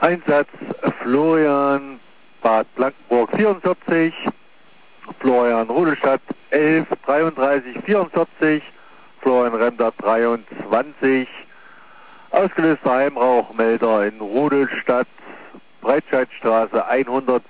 Einsatz Florian Bad Blankenburg 44, Florian Rudolstadt 11 33 44, Florian Remder 23, ausgelöster Heimrauchmelder in Rudolstadt, Breitscheidstraße 100.